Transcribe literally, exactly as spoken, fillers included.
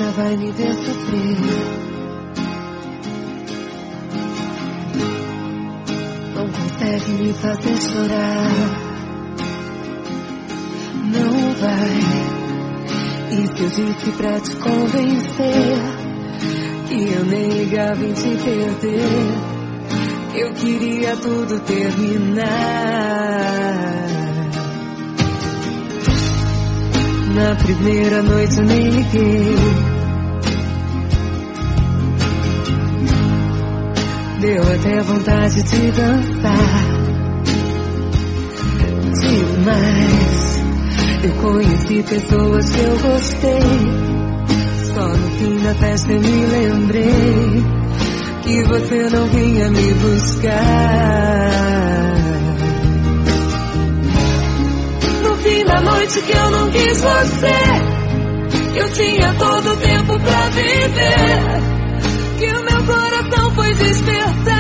dia vai me ver sofrer. Não consegue me fazer chorar. Não vai. E se eu disse pra te convencer que eu nem ligava em te perder, que eu queria tudo terminar. Na primeira noite eu nem liguei. Deu até vontade de dançar demais. Eu conheci pessoas que eu gostei, só no fim da festa eu me lembrei que você não vinha me buscar. No fim da noite que eu não quis você, eu tinha todo o tempo pra viver, que o meu coração foi despertar.